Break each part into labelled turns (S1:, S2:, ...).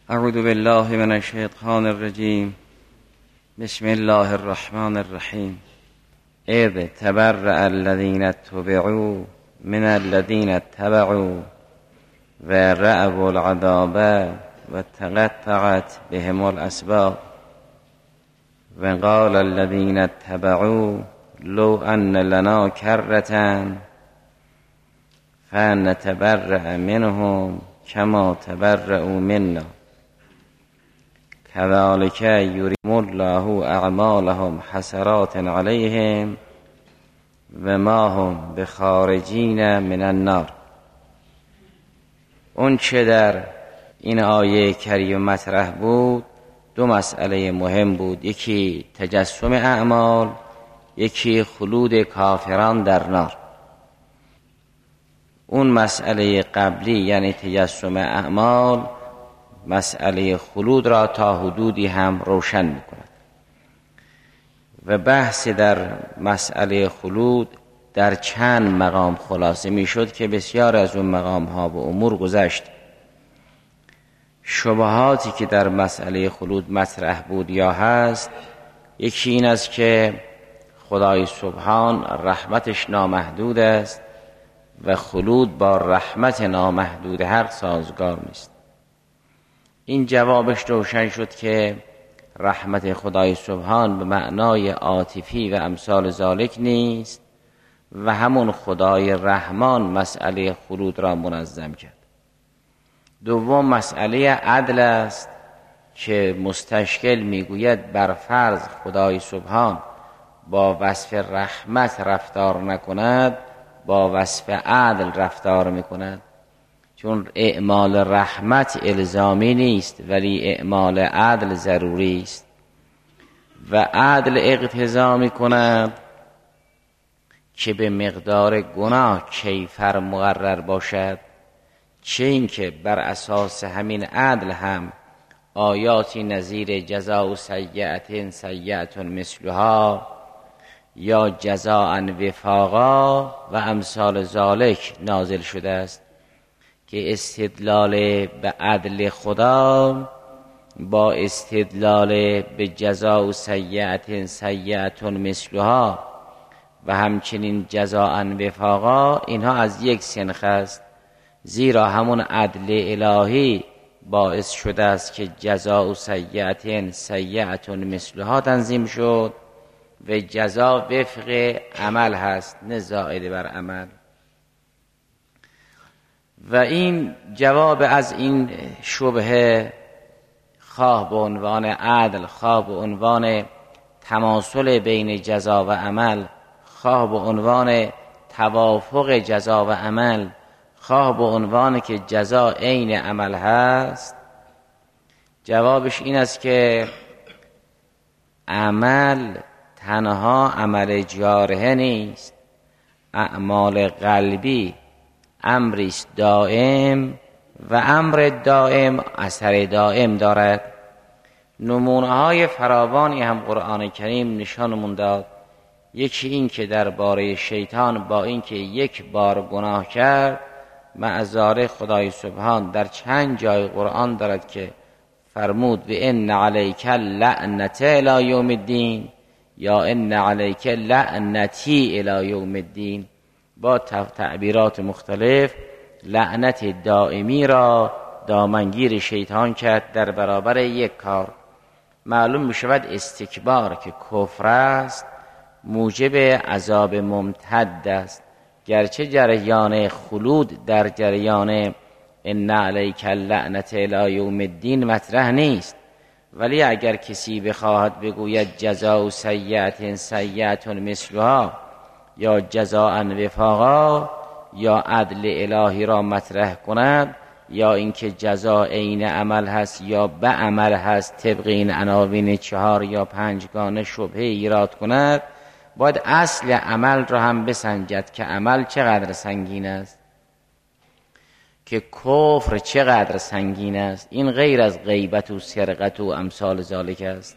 S1: اعوذ بالله من الشیطان الرجیم. بسم الله الرحمن الرحیم. اذ تبرأ الذین اتبعوا من الذین اتبعوا و رأوا العذاب و تقطعت بهم الاسباب و قال الذین اتبعوا لو ان لنا کرة فنتبرأ منهم کما تبرؤوا منا كذلك يريهم الله اعمالهم حسرات عليهم و ما هم بخارجین من النار. اون چه در این آیه کریم مطرح بود دو مسئله مهم بود، یکی تجسم اعمال، یکی خلود کافران در نار. اون مسئله قبلی یعنی تجسم اعمال مسئله خلود را تا حدودی هم روشن می‌کند و بحث در مسئله خلود در چند مقام خلاصه میشد که بسیار از اون مقام ها و امور گذشت. شبهاتی که در مسئله خلود مطرح بود یا هست، یکی این است که خدای سبحان رحمتش نامحدود است و خلود با رحمت نامحدود هر سازگار نیست. این جوابش روشن شد که رحمت خدای سبحان به معنای عاطفی و امثال ذالک نیست و همون خدای رحمان مسئله خلود را منظم کرد. دوم مسئله عدل است که مستشکل میگوید بر فرض خدای سبحان با وصف رحمت رفتار نکند، با وصف عدل رفتار میکند، چون اعمال رحمت الزامی نیست ولی اعمال عدل ضروری است و عدل اقتضا میکند که به مقدار گناه کیفر مقرر باشد، چه این که بر اساس همین عدل هم آیاتی نظیر جزاء سیئة سیئة مثلها یا جزاء وفاقا و امثال ذالک نازل شده است که استدلال به عدل خدا با استدلال به جزاء سیئة سیئة مثلها و همچنین جزاء وفاقا اینها از یک سنخ است، زیرا همون عدل الهی باعث شده است که جزاء سیئة سیئة مثلها تنظیم شد و جزا وفق عمل هست نه زائد بر عمل. و این جواب از این شبهه خواه به عنوان عدل، خواه به عنوان تماثل بین جزا و عمل، خواه به عنوان توافق جزا و عمل، خواه به عنوان که جزا عین عمل هست، جوابش این است که عمل تنها عمل جارحه نیست، اعمال قلبی امریست دائم و امر دائم اثر دائم دارد. نمونه های فراوانی هم قرآن کریم نشانمون داد. یکی این که درباره شیطان با اینکه یک بار گناه کرد معذار خدای سبحان در چند جای قرآن دارد که فرمود و ان علیک لعنت الی یوم الدین یا ان علیک لعنتی الی یوم الدین، با تعبیرات مختلف لعنت دائمی را دامنگیر شیطان کرد در برابر یک کار. معلوم می شود استکبار که کفر است موجب عذاب ممتد است، گرچه جریان خلود در جریان ان علیک لعنت الی یوم الدین مطرح نیست، ولی اگر کسی بخواهد بگوید جزاء سیئة سیئة مثلها یا جزاء وفاقا یا عدل الهی را مطرح کند یا اینکه جزا عین عمل هست یا به عمل هست طبق این عناوین 4 یا 5 گانه شبهه ایراد کند، باید اصل عمل را هم بسنجد که عمل چقدر سنگین است، که کفر چقدر سنگین است. این غیر از غیبت و سرقت و امثال ذالک است.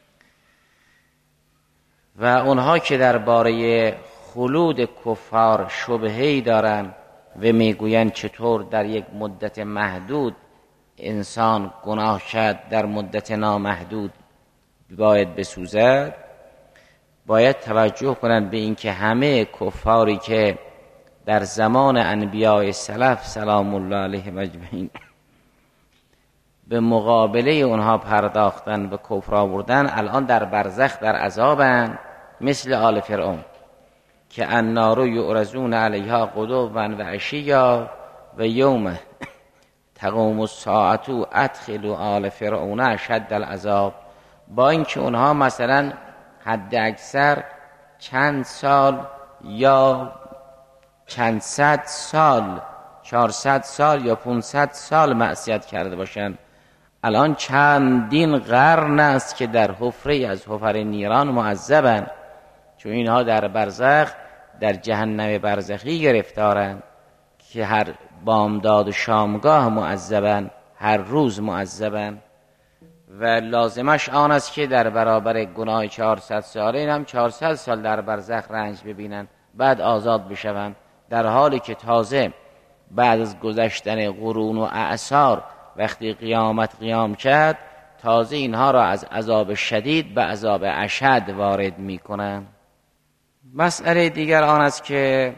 S1: و اونها که درباره خلود کفار شبهه‌ای دارند و میگویند چطور در یک مدت محدود انسان گناه کرد در مدت نامحدود باید بسوزد، باید توجه کنند به اینکه همه کفاری که در زمان انبیاء سلف سلام الله علیهم اجمعین به مقابله اونها پرداختن و کفر آوردن، الان در برزخ در عذابن، مثل آل فرعون که النار یعرضون علیها غدوا و عشیا و یوم تقوم الساعة ادخلوا آل فرعون اشد العذاب. با اینکه اونها مثلا حد اکثر چند سال یا چند صد سال، 400 سال یا 500 سال معصیت کرده باشند، الان چندین قرن است که در حفره از حفر نیران معذبند، چون اینها در برزخ در جهنم برزخی گرفتارند که هر بامداد و شامگاه معذبند، هر روز معذبند و لازمش آن است که در برابر گناه 400 ساله این هم 400 سال در برزخ رنج ببینند بعد آزاد بشوند، در حالی که تازه بعد از گذشتن قرون و اعصار وقتی قیامت قیام کرد تازه اینها را از عذاب شدید به عذاب اشد وارد می کنند. مسئله دیگر آن است که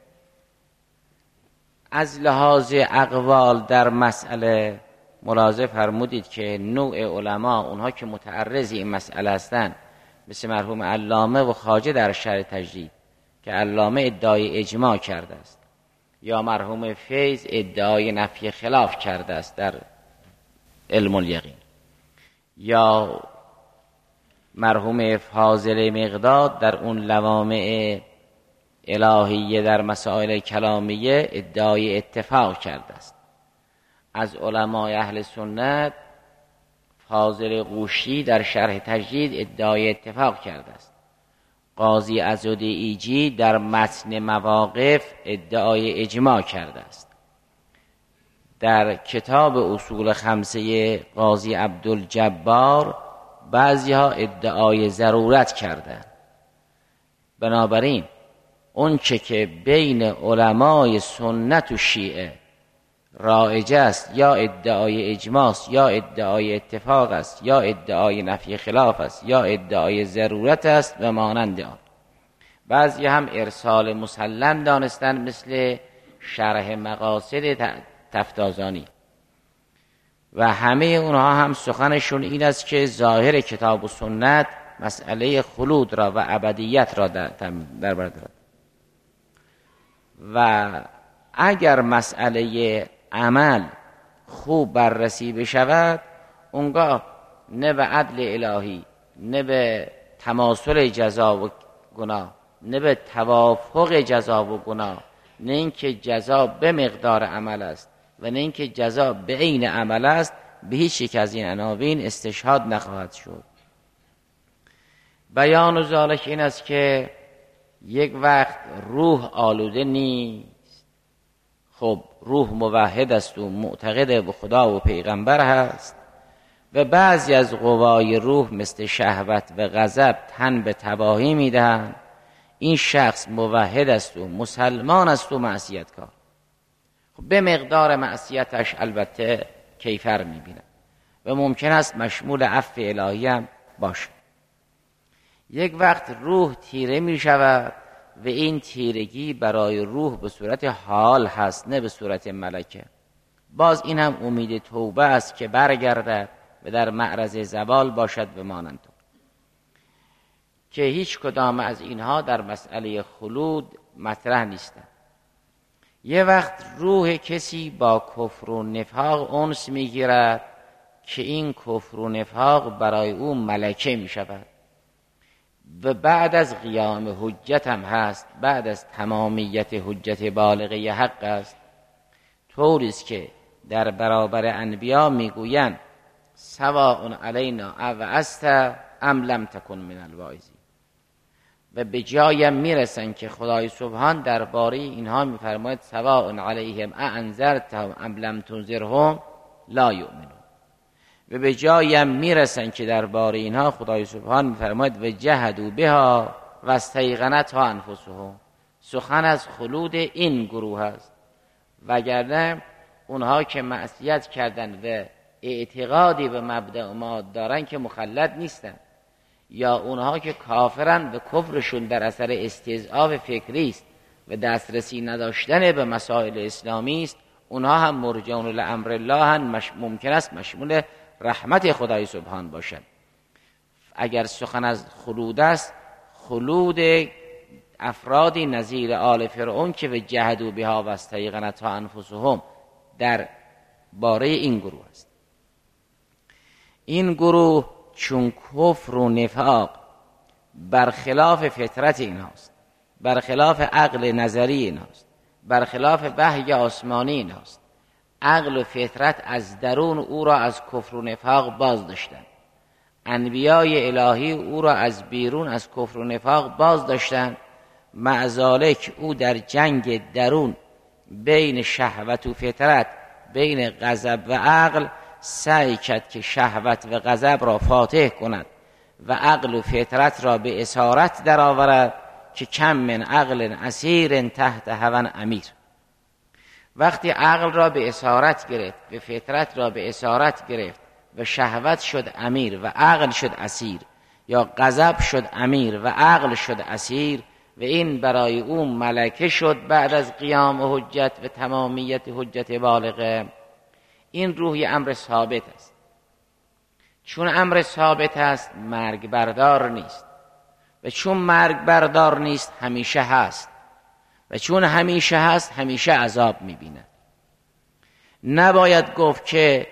S1: از لحاظ اقوال در مسئله ملاحظه فرمودید که نوع علما اونها که متعرض این مسئله هستند، مثل مرحوم علامه و خواجه در شرح تجدید که علامه ادعای اجماع کرده است، یا مرحوم فیض ادعای نفی خلاف کرده است در علم الیقین، یا مرحوم فاضل مقداد در اون لوامع الهیه در مسائل کلامیه ادعای اتفاق کرده است. از علمای اهل سنت فاضل قوشی در شرح تجدید ادعای اتفاق کرده است. قاضی عضدی در متن مواقف ادعای اجماع کرده است. در کتاب اصول خمسه قاضی عبدالجبار بعضی ها ادعای ضرورت کردند. بنابراین اون چه که بین علمای سنت و شیعه رایج است، یا ادعای اجماع است، یا ادعای اتفاق است، یا ادعای نفی خلاف است، یا ادعای ضرورت است و مانند آن. بعضی هم ارسال مسلم دانستند، مثل شرح مقاصد تفتازانی، و همه اونها هم سخنشون این است که ظاهر کتاب و سنت مسئله خلود را و ابدیت را در بر دارد و اگر مسئله عمل خوب بررسی بشود، اونگاه نه به عدل الهی، نه به تماثل جزا و گناه، نه به توافق جزا و گناه، نه اینکه جزا به مقدار عمل است و نه اینکه جزا به عین عمل است، به هیچ یک از این عناوین استشهاد نخواهد شد. بیان ذالک این است که یک وقت روح آلوده نیست، خب روح موحد است و معتقد به خدا و پیغمبر هست، و بعضی از قوای روح مثل شهوت و غضب تن به تباهی میدهند. این شخص موحد است و مسلمان است و معصیتکار، خب به مقدار معصیتش البته کیفر میبیند و ممکن است مشمول عفو الهی هم باشه. یک وقت روح تیره می شود و این تیرگی برای روح به صورت حال هست، نه به صورت ملکه. باز این هم امید توبه است که برگردد و در معرض زوال باشد به مانند که هیچ کدام از اینها در مسئله خلود مطرح نیستند. یه وقت روح کسی با کفر و نفاق انس میگیرد که این کفر و نفاق برای او ملکه می شود و بعد از قیام حجت هم هست، بعد از تمامیت حجت بالغه حق است، طوری است که در برابر انبیا میگویند سواء علینا اوعظت ام لم تکن من الواعظین، و به جایم میرسن که خدای سبحان درباره اینها میفرماید سواء علیهم اانذرتهم ام لم تنذرهم لا یؤمنون، و به جایم میرسن که درباره اینها خدای سبحان میفرماید و جهدوا بها و استیقنتها انفسهم. سخن از خلود این گروه است، وگرنه اونها که معصیت کردند و اعتقادی به مبدأ ما دارن که مخلد نیستن، یا اونها که کافرن و کفرشون در اثر استضعاف فکری است و دسترسی نداشتن به مسائل اسلامی است، اونها هم مرجعون لامر الله ممکن است مشمول رحمت خدای سبحان باشد. اگر سخن از خلود است، خلود افرادی نظیر آل فرعون که به جهدوا بها و استیقنتها انفسهم در باره این گروه است. این گروه چون کفر و نفاق برخلاف فطرت اینهاست، برخلاف عقل نظری اینهاست، برخلاف وحی آسمانی اینهاست، عقل و فطرت از درون او را از کفر و نفاق باز داشتند، انبیای الهی او را از بیرون از کفر و نفاق باز داشتند. مع ذالک او در جنگ درون بین شهوت و فطرت، بین غضب و عقل سعی کرد که شهوت و غضب را فاتح کند و عقل و فطرت را به اسارت درآورد که کم من عقل اسیر تحت هوی امیر. وقتی عقل را به اسارت گرفت و فطرت را به اسارت گرفت و شهوت شد امیر و عقل شد اسیر، یا غضب شد امیر و عقل شد اسیر، و این برای او ملکه شد بعد از قیام حجت و تمامیت حجت بالغه. این روحی امر ثابت است. چون امر ثابت است مرگ بردار نیست، و چون مرگ بردار نیست همیشه هست، و چون همیشه هست همیشه عذاب می‌بیند. نباید گفت که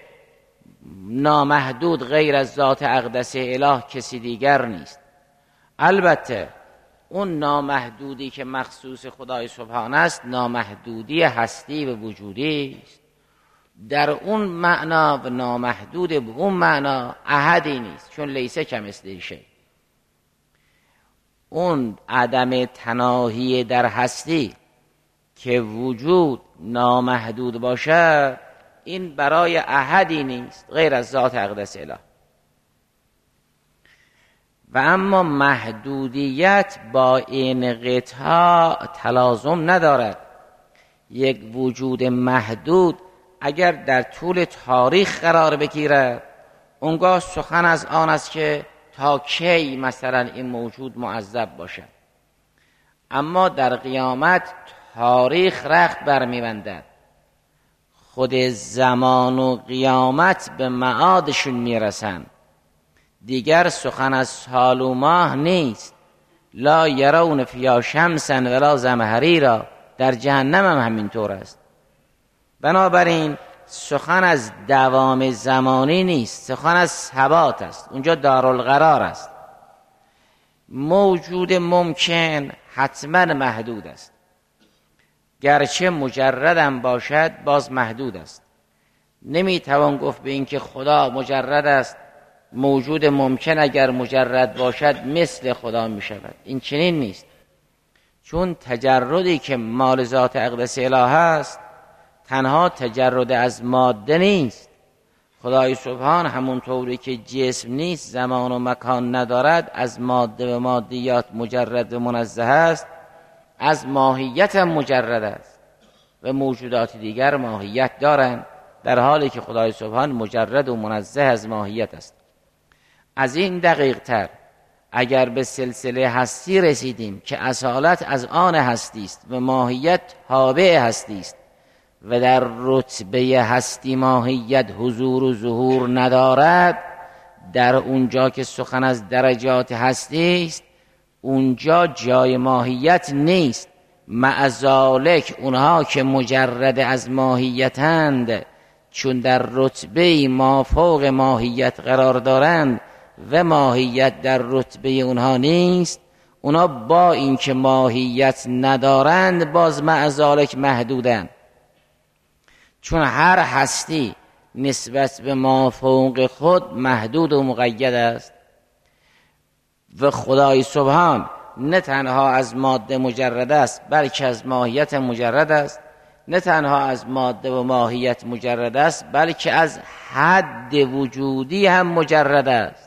S1: نامحدود غیر از ذات اقدس اله کسی دیگر نیست. البته اون نامحدودی که مخصوص خدای سبحان است نامحدودی هستی و وجودی است. در اون معنا و نامحدود به اون معنا احدی نیست، چون لیسه کمثله شیء. اون عدم تناهی در هستی که وجود نامحدود باشد، این برای احدی نیست غیر از ذات اقدس اله. و اما محدودیت با انقطاع تلازم ندارد. یک وجود محدود اگر در طول تاریخ قرار بگیرد، اونگاه سخن از آن است که تا کی مثلا این موجود معذب باشد. اما در قیامت تاریخ رخت برمی‌بندد، خود زمان و قیامت به معادشون میرسن. دیگر سخن از سال و ماه نیست. لا یرون فیها شمسا ولا زمهریرا، در جهنم هم همینطور است. بنابراین سخن از دوام زمانی نیست، سخن از ثبات است. اونجا دارالقرار است. موجود ممکن حتما محدود است، گرچه مجردم باشد باز محدود است. نمیتوان گفت به این که خدا مجرد است، موجود ممکن اگر مجرد باشد مثل خدا می شود. این چنین نیست، چون تجردی که مال ذات اقدس اله است تنها تجرد از ماده نیست. خدای سبحان همونطوری که جسم نیست، زمان و مکان ندارد، از ماده و مادیات مجرد و منزه است، از ماهیت هم مجرد است و موجودات دیگر ماهیت دارند، در حالی که خدای سبحان مجرد و منزه از ماهیت است. از این دقیق تر اگر به سلسله هستی رسیدیم که اصالت از آن هستی است و ماهیت تابع هستی است و در رتبه هستی ماهیت حضور و ظهور ندارد، در اونجا که سخن از درجات هستی است اونجا جای ماهیت نیست. مع ذالک اونها که مجرد از ماهیتند، چون در رتبه ما فوق ماهیت قرار دارند و ماهیت در رتبه اونها نیست، اونا با اینکه ماهیت ندارند باز مع ذالک محدودند. چون هر هستی نسبت به ما فوق خود محدود و مقید است و خدای سبحان نه تنها از ماده مجرد است بلکه از ماهیت مجرد است، نه تنها از ماده و ماهیت مجرد است بلکه از حد وجودی هم مجرد است.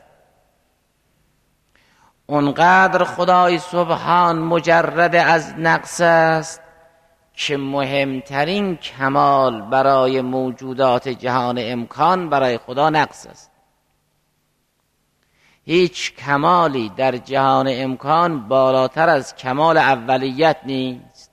S1: اونقدر خدای سبحان مجرد از نقص است که مهمترین کمال برای موجودات جهان امکان برای خدا نقص است. هیچ کمالی در جهان امکان بالاتر از کمال اولیت نیست.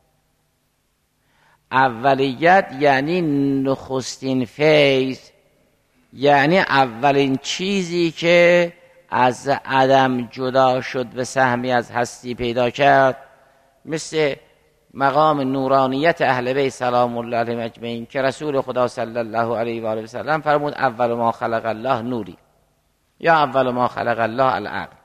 S1: اولیت یعنی نخستین فیض، یعنی اولین چیزی که از عدم جدا شد و سهمی از هستی پیدا کرد، مثل مقام نورانیت اهل بیت سلام الله علیهم اجمعین که رسول خدا صلی الله علیه و آله و سلم فرمود اول ما خلق الله نوری، یا اول ما خلق الله العقل.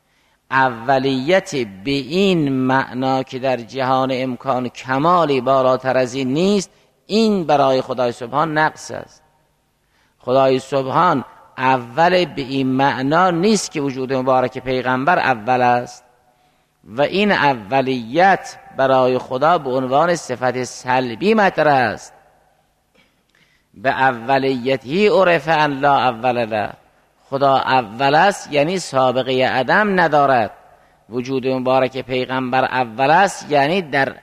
S1: اولیت به این معنا که در جهان امکان کمالی بالاتر از این نیست، این برای خدای سبحان نقص است. خدای سبحان اول به این معنا نیست که وجود مبارک پیغمبر اول است و این اولیت برای خدا به عنوان صفت سلبی مطرح است. به اولیتی عرف ان لا اول له، خدا اول است یعنی سابقه عدم ندارد. وجود مبارک پیغمبر اول است یعنی در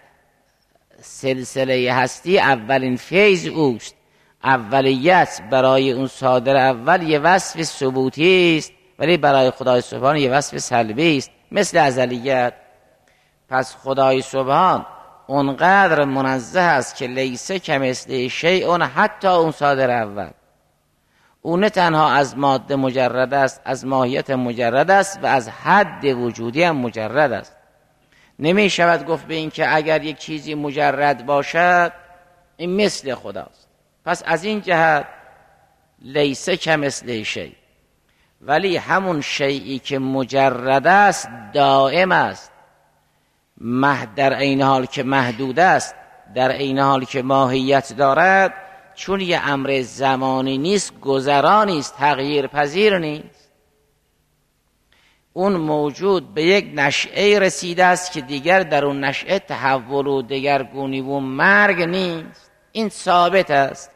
S1: سلسله هستی اولین فیض اوست. اولیت برای اون صادر اول یه وصف ثبوتی است، ولی برای خدای سبحان یه وصف سلبی است، مثل ازلیت. پس خدای سبحان اونقدر منزه است که لیس کمثله شیء، حتی اون صادر اول اون نه تنها از ماده مجرد است، از ماهیت مجرد است و از حد وجودی هم مجرد است. نمی شود گفت به این که اگر یک چیزی مجرد باشد این مثل خداست. پس از این جهت لیس کمثله شیء، ولی همون شیئی که مجرد است دائم است، در این حال که محدود است، در این حال که ماهیت دارد، چون یه امر زمانی نیست، گذرانی است، تغییر پذیر نیست. اون موجود به یک نشأه رسیده است که دیگر در اون نشأه تحول و دگرگونی و مرگ نیست. این ثابت است.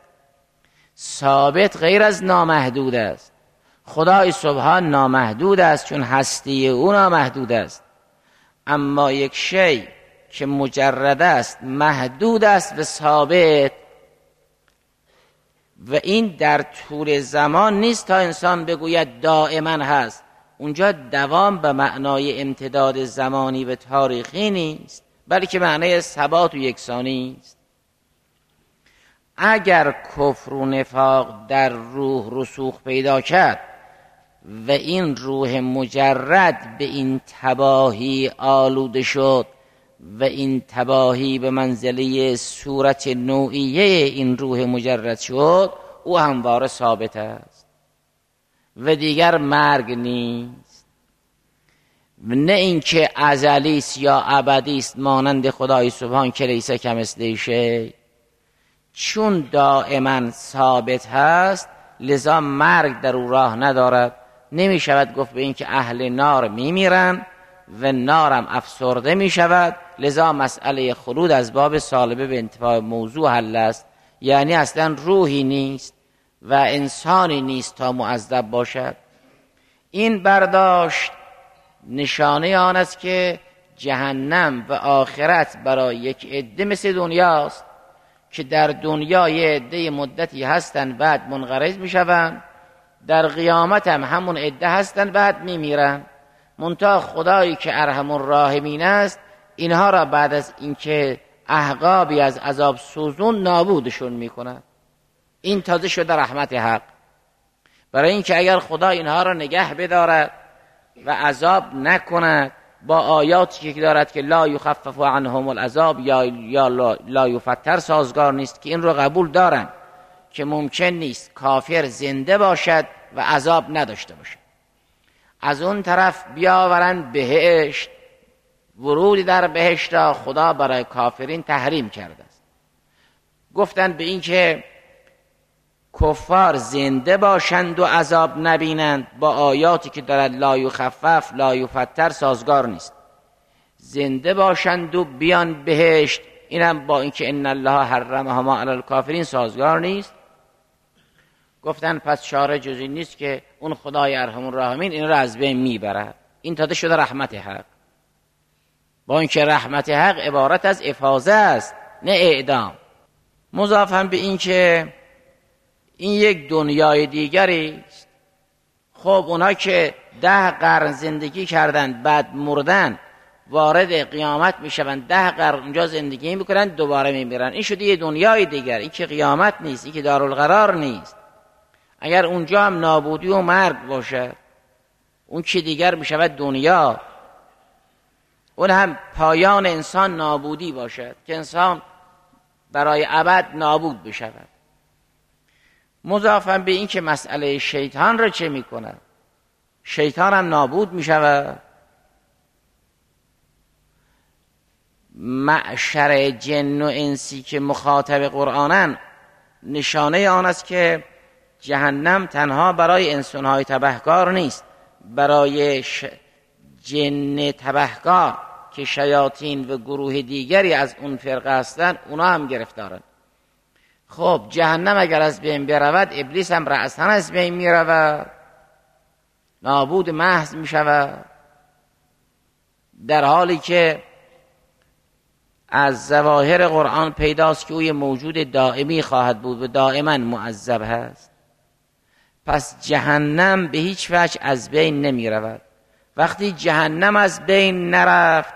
S1: ثابت غیر از نامحدود است. خدای سبحان نامحدود است چون هستی او نامحدود است. اما یک شی که مجرد است، محدود است و ثابت، و این در طول زمان نیست تا انسان بگوید دائما هست. اونجا دوام به معنای امتداد زمانی و تاریخی نیست، بلکه معنای ثبات و یکسانی است. اگر کفر و نفاق در روح رسوخ پیدا کرد و این روح مجرد به این تباهی آلوده شد و این تباهی به منزله صورت نوعیه این روح مجرد شد، او همواره ثابت است و دیگر مرگ نیست. نه اینکه ازلی است یا ابدی است مانند خدای سبحان که لیس کمثله شیء. چون دائما ثابت هست لذا مرگ در او راه ندارد. نمی شود گفت به این که اهل نار می میرن و نارم افسرده می شود، لذا مسئله خلود از باب سالبه به انتفاع موضوع حل است. یعنی اصلا روحی نیست و انسانی نیست تا معذب باشد. این برداشت نشانه آن است که جهنم و آخرت برای یک عده مثل دنیاست که در دنیا یه عده مدتی هستن بعد منقرض می شوند، در قیامت هم همون عده هستن بعد می میرن. منتها خدایی که ارحم الراحمین است اینها را بعد از اینکه احقابی از عذاب سوزون نابودشون می کند. این تازه شده رحمت حق. برای اینکه اگر خدا اینها را نگه بدارد و عذاب نکند با آیاتی که دارد که لا یخفف عنهم العذاب یا لا یفتر سازگار نیست، که این رو قبول دارن که ممکن نیست کافر زنده باشد و عذاب نداشته باشد. از اون طرف بیاورن بهشت، ورودی در بهشت را خدا برای کافرین تحریم کرده است. گفتن به این که کفار زنده باشند و عذاب نبینند با آیاتی که دارد لا یخفف لا یفتر سازگار نیست. زنده باشند و بیان بهشت، اینم با اینکه ان الله حرمهما علی الکافرین سازگار نیست. گفتن پس چاره جزی نیست که اون خدای ارحم الراحمین این را از بین میبرد. این تازه شده رحمت حق. با اینکه رحمت حق عبارت از افاضه است، نه اعدام. مضافاً به این که این یک دنیای دیگری است. خب اونا که 10 قرن زندگی کردن بعد مردن وارد قیامت میشوند، 10 قرن اونجا زندگی میکنن دوباره میمیرن. این شده یه دنیای دیگر. این که قیامت نیست، این که دارالقرار نیست. اگر اونجا هم نابودی و مرگ باشه، اون که دیگر میشود دنیا، اون هم پایان انسان نابودی باشد که انسان برای ابد نابود بشود. مضافاً به این که مسئله شیطان را چه میکنه؟ شیطان هم نابود میشود. معشر جن و انسی که مخاطب قرآنن، نشانه آن است که جهنم تنها برای انسانهای تبهکار نیست، برای جن تبهکار که شیاطین و گروه دیگری از اون فرقه هستند، اونا هم گرفتارن. خب جهنم اگر از بین برود، ابلیس هم رأساً از بین میرود، نابود محض میشود، در حالی که از ظواهر قرآن پیداست که او موجود دائمی خواهد بود و دائما معذب هست. پس جهنم به هیچ وجه از بین نمی رود. وقتی جهنم از بین نرفت،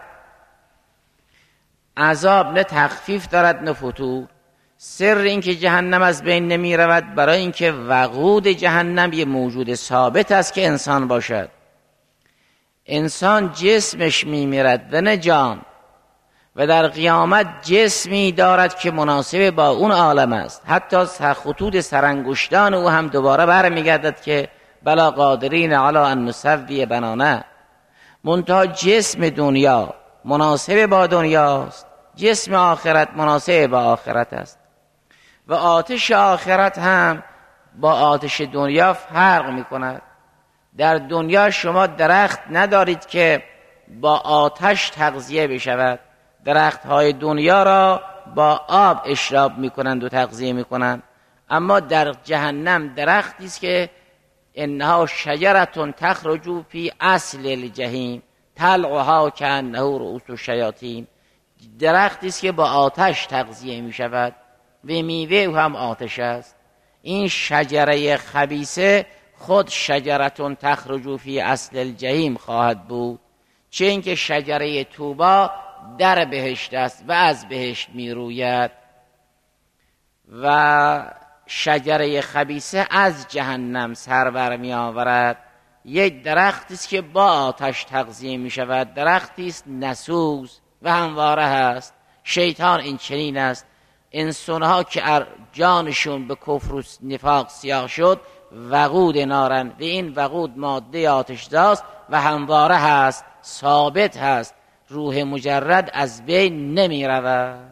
S1: عذاب نه تخفیف دارد نه فتور. سر این که جهنم از بین نمی رود برای اینکه وقود جهنم یه موجود ثابت است که انسان باشد. انسان جسمش می میرد و نه جان، و در قیامت جسمی دارد که مناسب با اون عالم است. حتی خطوط سرانگشتان او هم دوباره برمیگردد که بلا قادرین علی ان نسوی بنانه. منتها جسم دنیا مناسب با دنیاست، جسم آخرت مناسب با آخرت است. و آتش آخرت هم با آتش دنیا فرق می کند. در دنیا شما درخت ندارید که با آتش تغذیه بشود. درخت های دنیا را با آب اشراب می کنند و تغذیه می کنند. اما در جهنم درختی است که انها شجرة تخرج فی اصل الجحیم طلعها کانه رؤوس الشیاطین. درختی است که با آتش تغذیه می شود و میوه هم آتش است. این شجره خبیثه خود شجرة تخرج فی اصل الجحیم خواهد بود، چه اینکه شجره طوبی در بهشت است و از بهشت می روید، و شجره خبیثه از جهنم سر بر می آورد. یک درختی است که با آتش تغذیه می شود، درختی است نسوز و همواره هست. شیطان این چنین است. انسانها که جانشون به کفر و نفاق سیاه شد وقود نارن، و این وقود ماده آتش‌زاست و همواره هست، ثابت هست، روح مجرد از بین نمی رود.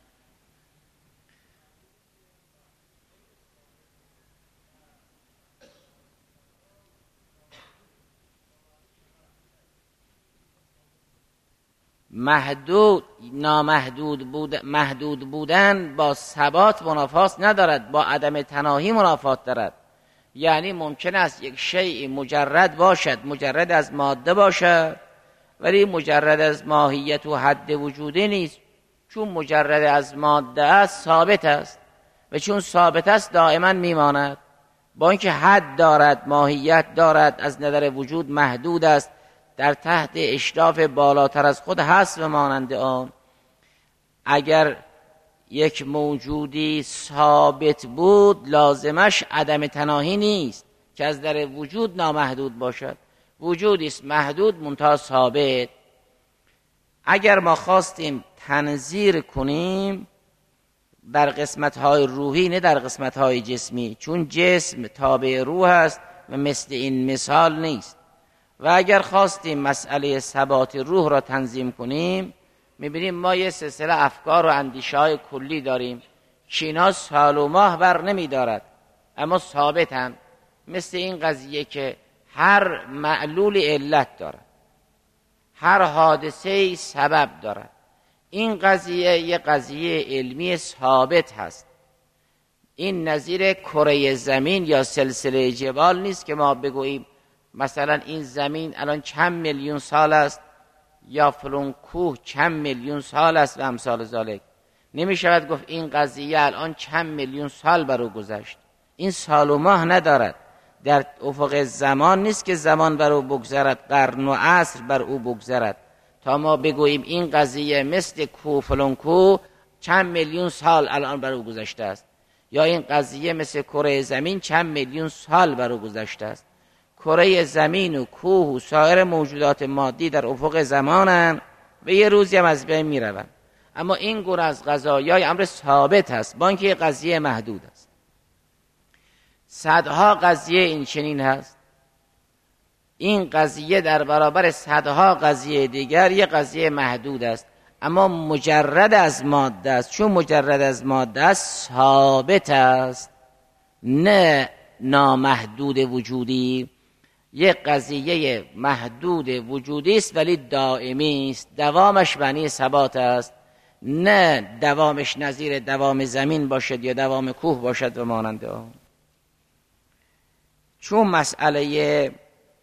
S1: محدود بودن با ثبات منافات ندارد، با عدم تناهی منافات دارد. یعنی ممکن است یک شیء مجرد باشد، مجرد از ماده باشد، ولی مجرد از ماهیت و حد وجودی نیست. چون مجرد از ماده است ثابت است، و چون ثابت است دائما میماند، با اینکه حد دارد، ماهیت دارد، از نظر وجود محدود است، در تحت اشراف بالاتر از خود هست و مانند آن. اگر یک موجودی ثابت بود لازمش عدم تناهی نیست که از در وجود نامحدود باشد. وجودی است محدود منتها ثابت. اگر ما خواستیم تنظیر کنیم در قسمت‌های روحی نه در قسمت‌های جسمی، چون جسم تابع روح است و مثل این مثال نیست. و اگر خواستیم مسئله ثبات روح را تنظیم کنیم، می‌بینیم ما یه سلسله افکار و اندیشه‌های کلی داریم که اینا سال و ماه بر نمی‌دارد، اما ثابتن. مثل این قضیه که هر معلول علت دارد، هر حادثه سبب دارد. این قضیه یه قضیه علمی ثابت هست. این نظیر کره زمین یا سلسله جبال نیست که ما بگوییم مثلا این زمین الان چند میلیون سال است یا فلان کوه چند میلیون سال است و امثال ذالک. نمی شود گفت این قضیه الان چند میلیون سال بر او گذشت. این سال و ماه ندارد، در افق زمان نیست که زمان بر او بگذرد، قرن و عصر بر او بگذرد تا ما بگوییم این قضیه مثل کو فلان کو چند میلیون سال الان بر او گذشته است، یا این قضیه مثل کره زمین چند میلیون سال بر او گذشته است. کره زمین و کوه و سایر موجودات مادی در افق زمانند و یه روزی هم از بین میروند. اما این گونه از قضایای امر ثابت است، با اینکه قضیه محدود است. صدها قضیه این چنین هست. این قضیه در برابر صدها قضیه دیگر یه قضیه محدود است، اما مجرد از ماده است. چون مجرد از ماده است ثابت است، نه نامحدود وجودی. یک قضیه محدود وجودی است ولی دائمی است، دوامش معنی ثبات است، نه دوامش نظیر دوام زمین باشد یا دوام کوه باشد و مانند آن. چون مسئله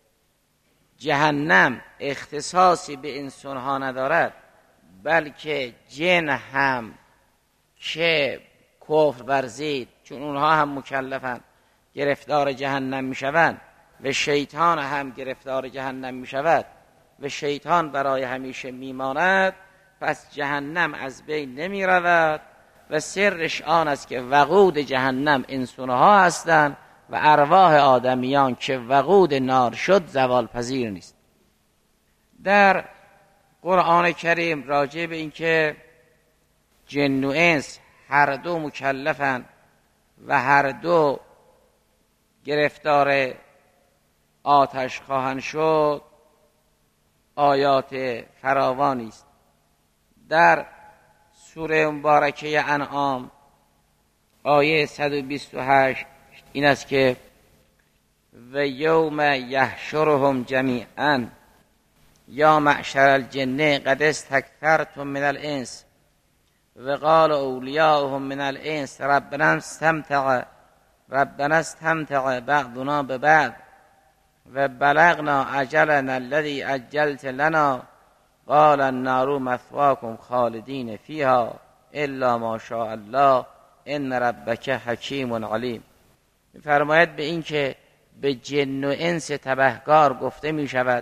S1: جهنم اختصاصی به انسانها ندارد، بلکه جن هم که کفر ورزید، چون اونها هم مکلفند، گرفتار جهنم می شوند و شیطان هم گرفتار جهنم می شود و شیطان برای همیشه می ماند، پس جهنم از بین نمی رود و سرش آن است که وقود جهنم انسانها هستند و ارواح آدمیان که وقود نار شد زوال پذیر نیست. در قرآن کریم راجع به این که جن و انس هر دو مکلفند و هر دو گرفتار آتش خواهند شد آیات فراوانی است. در سوره مبارکه انعام آیه 128 این است که و یوم یحشرهم جمیعا یا معشر الجن قد استکثرتم من الانس و قال اولیاؤهم من الانس ربنا استمتع بعضنا ببعض و بلغنا اجلنا الذی اجلت لنا قال النار مثواکم خالدین فیها الا ما شاء الله ان ربک حکیم علیم. فرماید به این که به جن و انس تبهکار گفته می شود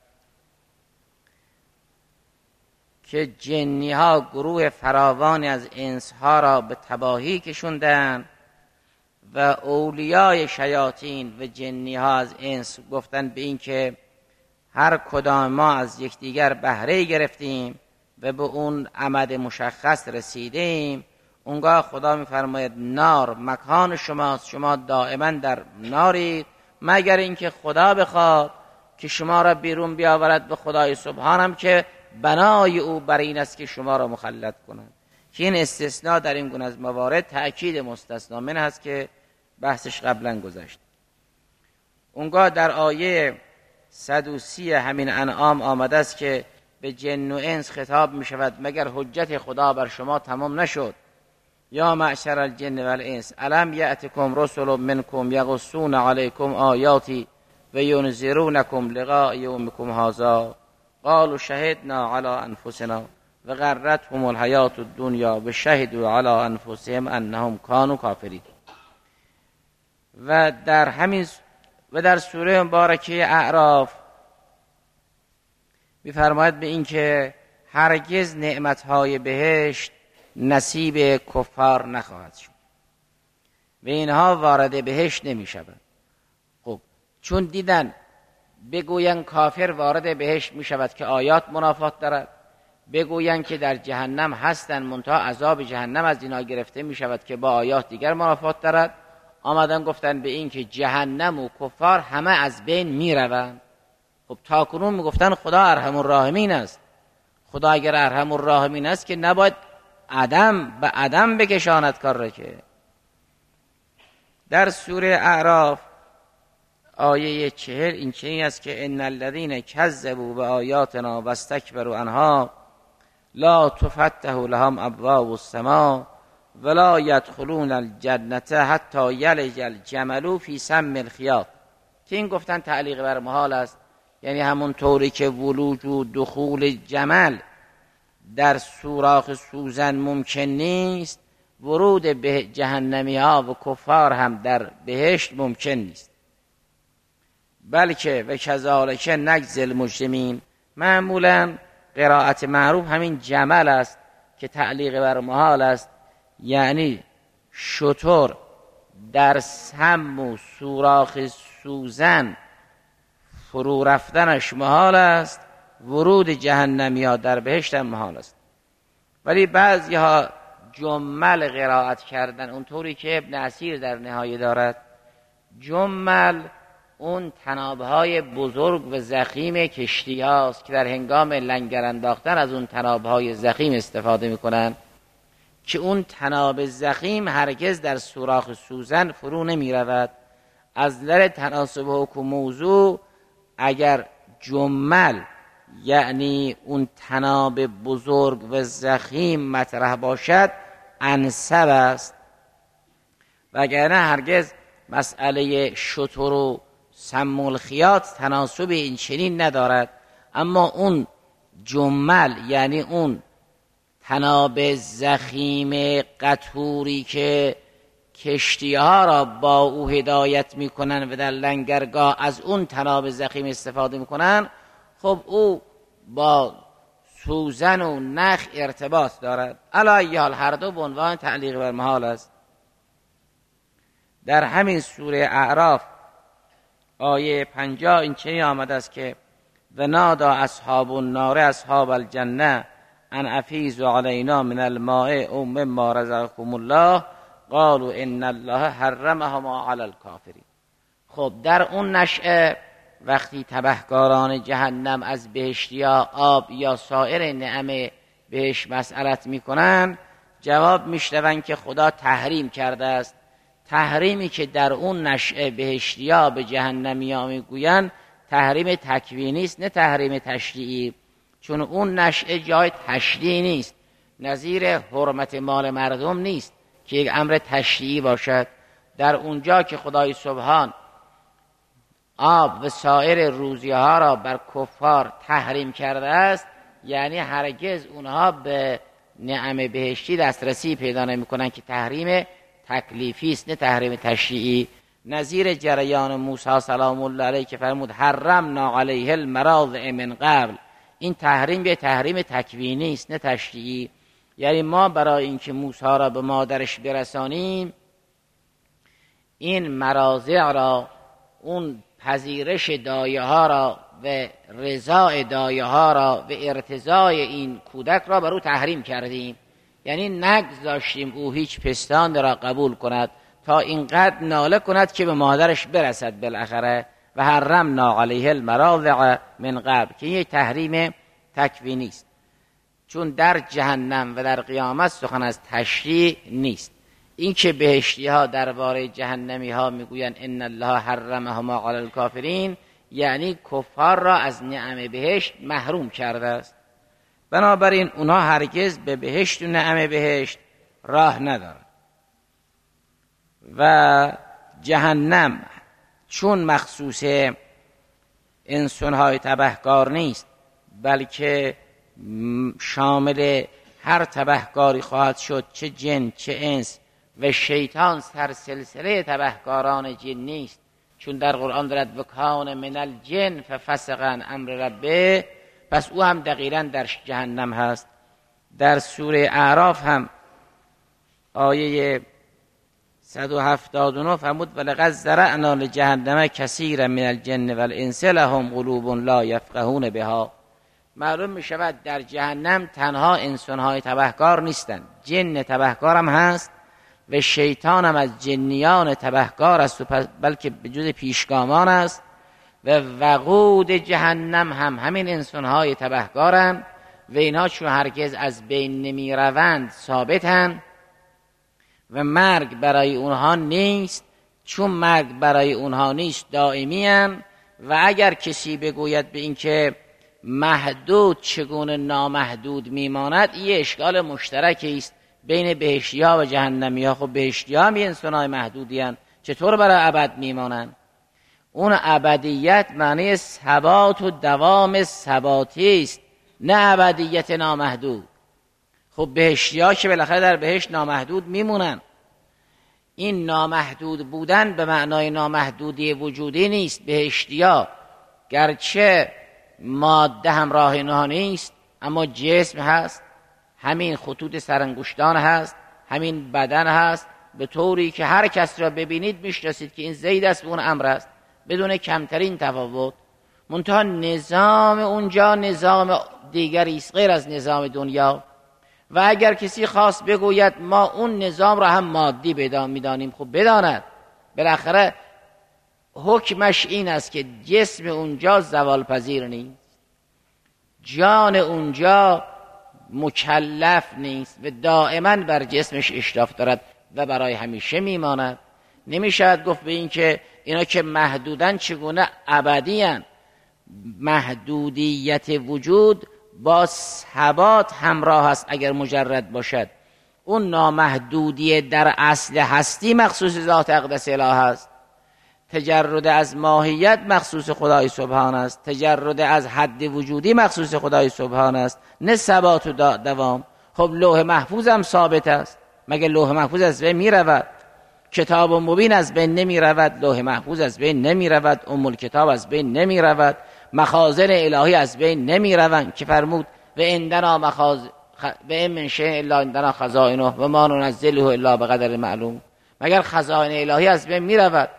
S1: که جنی ها گروه فراوانی از انس ها را به تباهی کشوندن و اولیای شیاطین و جنی ها از انس گفتن به این که هر کدام ما از یکدیگر بهره گرفتیم و به اون امد مشخص رسیدیم. اونگاه خدا میفرماید نار مکان شماست، شما دائما در نارید، مگر اینکه خدا بخواد که شما را بیرون بیاورد به خدای سبحانم که بنای او بر این است که شما را مخلد کند. که این استثناء در این گونه از موارد تأکید مستثنا من هست که بحثش قبلا گذشت. اونگاه در آیه 130 همین انعام آمده است که به جن و انس خطاب می شود مگر حجت خدا بر شما تمام نشد. یا معشر الجن والانس الم یأتکم رسل منکم یقصون علیکم آیاتی و ینذرونکم لقاء یومکم هذا قالوا شهدنا علی انفسنا و غرتهم الحیات الدنیا و شهدوا علی انفسهم انهم کانوا کافرین. و در سوره مبارکه اعراف می‌فرماید به این که هرگز نعمت‌های بهشت نصیب کفار نخواهد شد و اینها وارد بهشت نمی‌شوند. خب چون دیدن بگوین کافر وارد بهشت می‌شود که آیات منافات دارد، بگوین که در جهنم هستند منتها عذاب جهنم از اینا گرفته می‌شود که با آیات دیگر منافات دارد، آمدن گفتن به این که جهنم و کفار همه از بین میروند. خب تاکنون میگفتن خدا ارحم الراحمین است. خدا اگر ارحم الراحمین است که نباید عدم به عدم بکشاند کار را. که در سوره اعراف آیه 40 این چنین است که ان الذين كذبوا بآیاتنا واستكبروا عنها لا تفتح لهم ابواب السماء ولا يدخلون الجنة حتى يلج الجمل في سم الخياط. که این گفتن تعلیق بر محال است، یعنی همون طوری که ولوج و دخول جمل در سوراخ سوزن ممکن نیست، ورود به جهنمی ها و کفار هم در بهشت ممکن نیست. بلکه و کذالک نجزی المجرمین، معمولا قرائت معروف همین جمل است که تعلیق بر محال است، یعنی شتر در سم و سوراخ سوزن فرو رفتنش محال است، ورود جهنمی ها در بهشت هم محال است. ولی بعضی ها جمل قرائت کردن اونطوری که ابن اسیر در نهایه دارد. جمل اون تنابهای بزرگ و ضخیم کشتی هاست که در هنگام لنگر انداختن از اون تنابهای ضخیم استفاده میکنن، که اون تناب ضخیم هرگز در سوراخ سوزن فرو نمی رود. از نظر تناسب حکم موضوع اگر جمل یعنی اون تناب بزرگ و ضخیم مطرح باشد انسب است، وگرنه هرگز مسئله شتر و سم الخیاط تناسب این چنین ندارد. اما اون جمل یعنی اون تناب ضخیم قطوری که کشتی ها را با او هدایت میکنن و در لنگرگاه از اون تناب ضخیم استفاده میکنن، خب او با سوزن و نخ ارتباط دارد. علی ای حال هر دو به عنوان تعلیق بر محال است. در همین سوره اعراف آیه 50 این چنین آمده است که و نادا اصحاب النار اصحاب الجنه ان افیضوا علینا من الماء او مما رزقکم الله قالوا ان الله حرمهما علی الکافرین. خب در اون نشأه وقتی تبهکاران جهنم از بهشتیا آب یا سایر نعم بهش مسئلت میکنن، جواب میشنون که خدا تحریم کرده است. تحریمی که در اون نشأه بهشتیا به جهنمیا میگوین تحریم تکوینی است، نه تحریم تشریعی، چون اون نشأه جای تشریعی نیست، نظیر حرمت مال مردم نیست که یک امر تشریعی باشد. در اونجا که خدای سبحان آب و سایر روزی ها را بر کفار تحریم کرده است، یعنی هرگز اونها به نعم بهشتی دسترسی پیدا نمی کنن که تحریم تکلیفی است، نه تحریم تشریعی. نظیر جریان موسی سلام الله علیه که فرمود حرمنا علیه المراضع من قبل، این تحریم به تحریم تکوینی است، نه تشریعی. یعنی ما برای اینکه موسی را به مادرش برسانیم، این مراضع را، اون پذیرش دایه ها را و رضای دایه ها را و ارتضای این کودک را بر او تحریم کردیم. یعنی نگذاشتیم او هیچ پستان را قبول کند تا اینقدر ناله کند که به مادرش برسد بالاخره. و حرمنا علیه المراضع من قبل، که این تحریم تکوینی است، چون در جهنم و در قیامت سخن از تشریع نیست. این که بهشتی ها درباره جهنمی ها میگویند ان الله حرمهما علی الکافرین، یعنی کفار را از نعم بهشت محروم کرده است. بنابراین اونها هرگز به بهشت و نعم بهشت راه ندارند. و جهنم چون مخصوص انسان‌های تبهکار نیست، بلکه شامل هر تبهکاری خواهد شد، چه جن چه انس، و شیطان سر سلسله تبهکاران جن نیست، چون در قرآن دارد و کان من الجن ففسق عن امر ربه، پس او هم دقیقاً در جهنم هست. در سوره اعراف هم آیه 179 فرمود ولقد ذرأنا لجهنم کثیرا من الجن والانس لهم قلوب لا یفقهون بها. معلوم می شود در جهنم تنها انسانهای تبهکار نیستند، جن تبهکار هم هست و شیطان هم از جنیان تبهکار است، بلکه به جز پیشگامان است. و وقود جهنم هم همین انسانهای تبهکارند و اینها چون هرگز از بین نمی روند ثابتند و مرگ برای اونها نیست، چون مرگ برای اونها نیست دائمی هستند. و اگر کسی بگوید به این که محدود چگونه نامحدود میماند، یه اشکال مشترکی است بین بهشتی ها و جهنمی ها. خب بهشتی ها هم یه انسان های محدودی هستند، چطور برای ابد میمانند؟ اون ابدیت معنی ثبات و دوام ثباتی است، نه ابدیت نامحدود. خب بهشتی‌ها که بالاخره در بهشت نامحدود میمونن. این نامحدود بودن به معنای نامحدودی وجودی نیست. بهشتی‌ها گرچه ماده همراه اینها نیست، اما جسم هست، همین خطوط سرانگشتان هست، همین بدن هست، به طوری که هر کس را ببینید میشناسید که این زید است و اون عمرو است، بدون کمترین تفاوت. منتها نظام اونجا نظام دیگری است غیر از نظام دنیا. و اگر کسی خواست بگوید ما اون نظام را هم مادی میدانیم، خب بداند، بالاخره حکمش این است که جسم اونجا زوال پذیر نیست، جان اونجا مکلف نیست و دائما بر جسمش اشراف دارد و برای همیشه میماند. نمیشود گفت به این که اینا که محدودن چگونه ابدیان. محدودیت وجود با ثبات همراه است اگر مجرد باشد. اون نامحدودی در اصل هستی مخصوص ذات اقدس اله است. تجرد از ماهیت مخصوص خدای سبحان است. تجرد از حد وجودی مخصوص خدای سبحان است، نه ثبات و دوام. خب لوح محفوظ هم ثابت است، مگه لوح محفوظ از بین می رود؟ کتاب مبین از بین نمی رود، لوح محفوظ از بین نمی رود، کتاب از بین نمی رود، مخازن الهی از بین نمی روند که فرمود و عندنا من شیء الا عندنا خزائنه و ما ننزله الا بقدر معلوم. مگر خزائن الهی از بین می رود؟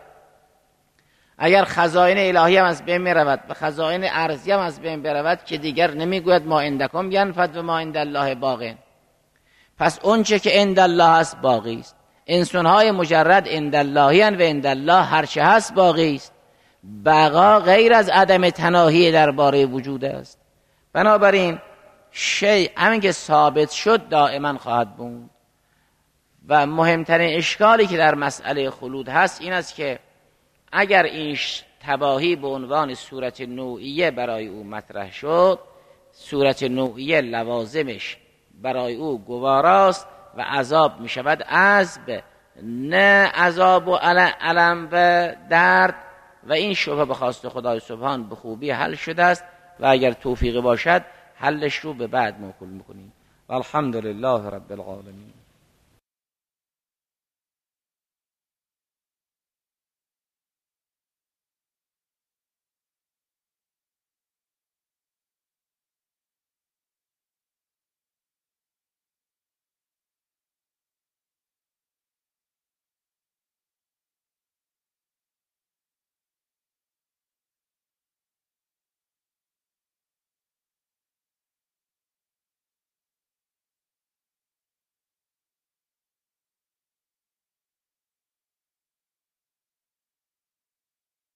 S1: اگر خزائن الهی هم از بین می رود و خزائن ارضی هم از بین برود که دیگر نمیگوید ما عندکم ینفد و ما عند الله باق. پس اونچه که عند الله هست باقی است. انسان‌های مجرد عند اللهی و عند الله هر چه هست باقی است. بقا غیر از عدم تناهی درباره وجود است. بنابراین شیء همین که ثابت شد دائما خواهد بود. و مهمترین اشکالی که در مسئله خلود هست این است که اگر این تباهی به عنوان صورت نوعیه برای او مطرح شد، صورت نوعیه لوازمش برای او گواراست و عذاب می شود عذب، نه عذاب و علم و درد. و این شبهه به خواست خدای سبحان به خوبی حل شده است و اگر توفیق باشد حلش رو به بعد موکول میکنیم. والحمد لله رب العالمین.